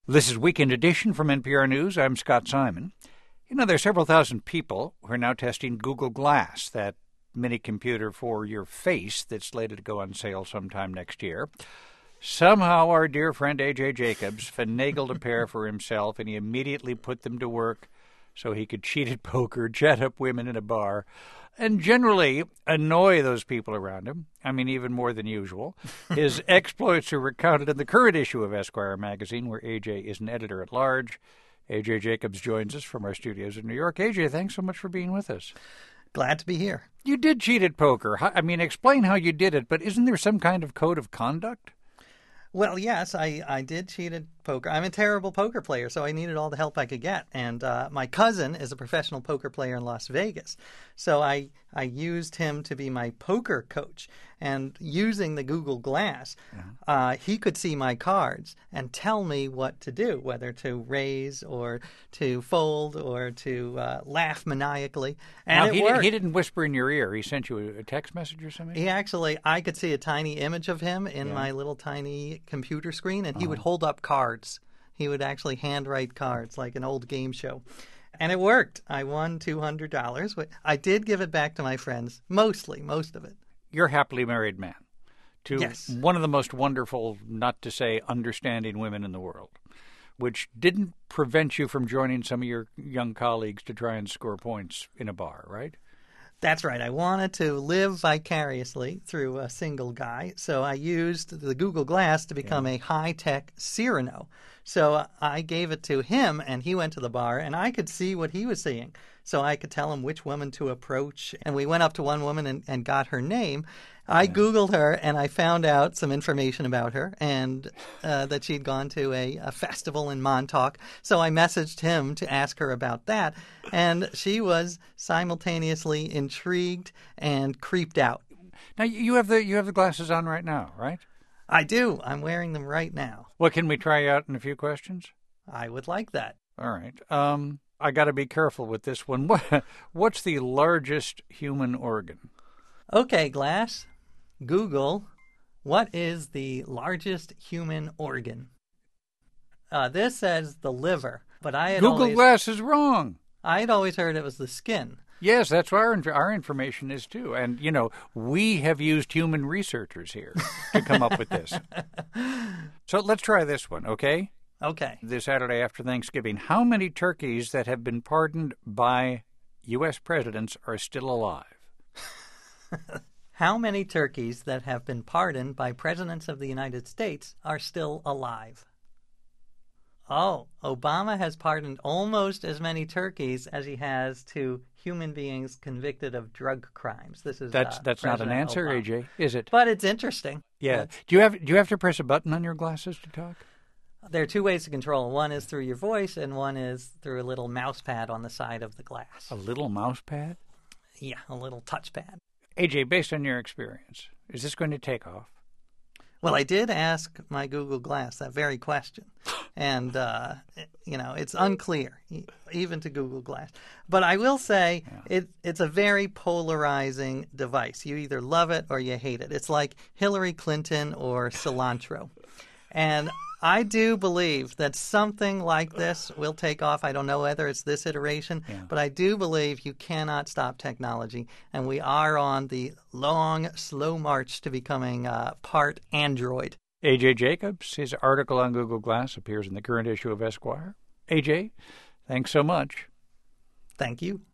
This is Weekend Edition from NPR News. I'm Scott Simon. You know, there are several thousand people who are now testing Google Glass, that mini computer for your face that's slated to go on sale sometime next year. Somehow our dear friend A.J. Jacobs finagled a pair for himself, and he immediately put them to work so he could cheat at poker, chat up women in a bar, and generally annoy those people around him. I mean, even more than usual. His exploits are recounted in the current issue of Esquire magazine, where A.J. is an editor-at-large. A.J. Jacobs joins us from our studios in New York. A.J., thanks so much for being with us. Glad to be here. You did cheat at poker. I mean, explain how you did it, but isn't there some kind of code of conduct? Well, yes, I did cheat at poker. I'm a terrible poker player, so I needed all the help I could get. And my cousin is a professional poker player in Las Vegas. So I used him to be my poker coach. And using the Google Glass, he could see my cards and tell me what to do, whether to raise or to fold or to laugh maniacally. And now, he didn't whisper in your ear. He sent you a text message or something? I could see a tiny image of him in my little tiny computer screen, and he would hold up cards. He would actually handwrite cards like an old game show. And it worked. I won $200. I did give it back to my friends, most of it. You're a happily married man to yes. one of the most wonderful, not to say understanding women in the world, which didn't prevent you from joining some of your young colleagues to try and score points in a bar, right? That's right. I wanted to live vicariously through a single guy, so I used the Google Glass to become a high-tech Cyrano. So I gave it to him, and he went to the bar, and I could see what he was seeing. So I could tell him which woman to approach, and we went up to one woman and got her name. I Googled her, and I found out some information about her, and that she'd gone to a festival in Montauk. So I messaged him to ask her about that, and she was simultaneously intrigued and creeped out. Now, you have the glasses on right now, right? I do. I'm wearing them right now. What can we try out in a few questions? I would like that. All right. I got to be careful with this one. What's the largest human organ? Okay, Glass. Google, what is the largest human organ? This says the liver, but Google Glass is wrong. I had always heard it was the skin. Yes, that's what our information is, too. And, you know, we have used human researchers here to come up with this. So let's try this one, okay? Okay. This Saturday after Thanksgiving, how many turkeys that have been pardoned by U.S. presidents are still alive? How many turkeys that have been pardoned by presidents of the United States are still alive? Oh, Obama has pardoned almost as many turkeys as he has to human beings convicted of drug crimes. That's not an answer, Obama. AJ, is it? But it's interesting. Yeah. Do you have to press a button on your glasses to talk? There are two ways to control. One is through your voice, and one is through a little mouse pad on the side of the glass. A little mouse pad? Yeah, a little touchpad. AJ, based on your experience, is this going to take off? Well, I did ask my Google Glass that very question. And, it's unclear, even to Google Glass. But I will say it's a very polarizing device. You either love it or you hate it. It's like Hillary Clinton or cilantro. And I do believe that something like this will take off. I don't know whether it's this iteration, but I do believe you cannot stop technology. And we are on the long, slow march to becoming part Android. A.J. Jacobs, his article on Google Glass appears in the current issue of Esquire. A.J., thanks so much. Thank you.